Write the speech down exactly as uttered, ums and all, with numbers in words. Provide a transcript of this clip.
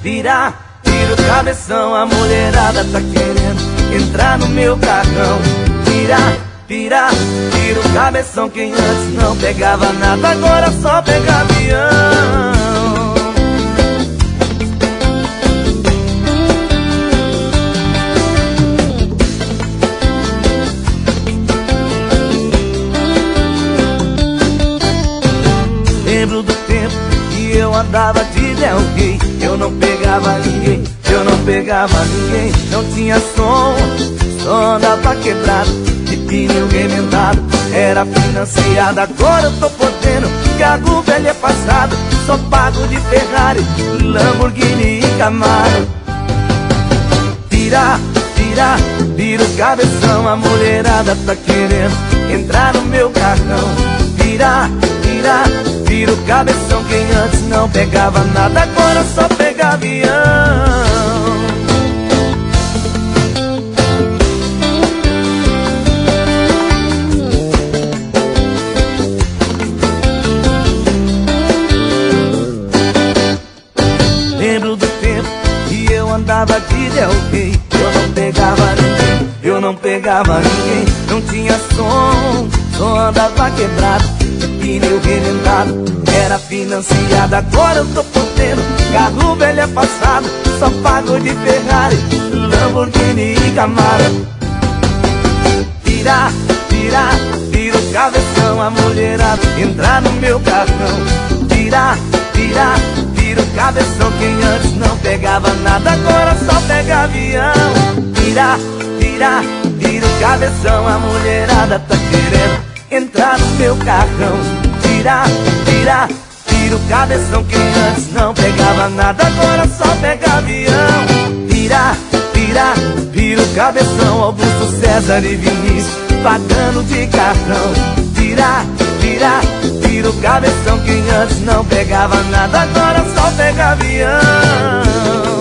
vira, vira o cabeção. A mulherada tá querendo entrar no meu carrão. Vira, vira, vira o cabeção. Quem antes não pegava nada, agora só pega avião. Lembro do tempo que eu andava de Del Rey. Eu não pegava ninguém, eu não pegava ninguém. Não tinha som, só andava quebrado, de pneu remendado. Era financiado, agora eu tô podendo. Carro velho é passado, só pago de Ferrari, Lamborghini e Camaro. Vira, vira, vira o cabeção. A mulherada tá querendo entrar no meu carrão. Vira, vira, vira o cabeção. Quem antes não pegava nada, agora só pega avião. Lembro do tempo que eu andava de Del Rey. Eu não pegava ninguém, eu não pegava ninguém. Não tinha som, só andava quebrado, pneu remendado. Era financiado, agora eu tô podendo. Carro velho é passado, só pago de Ferrari, Lamborghini e Camaro. Vira, vira, vira o cabeção. A mulherada entrar no meu carrão. Vira, vira, vira o cabeção. Quem antes não pegava nada, agora só pega avião. Vira, vira, vira o cabeção. A mulherada tá querendo entrar no meu carrão. Vira, vira, vira o cabeção. Quem antes não pegava nada, agora só pega avião. Vira, vira, vira o cabeção. Augusto, César e Vinícius pagando de cartão. Vira, vira, vira o cabeção. Quem antes não pegava nada, agora só pega avião.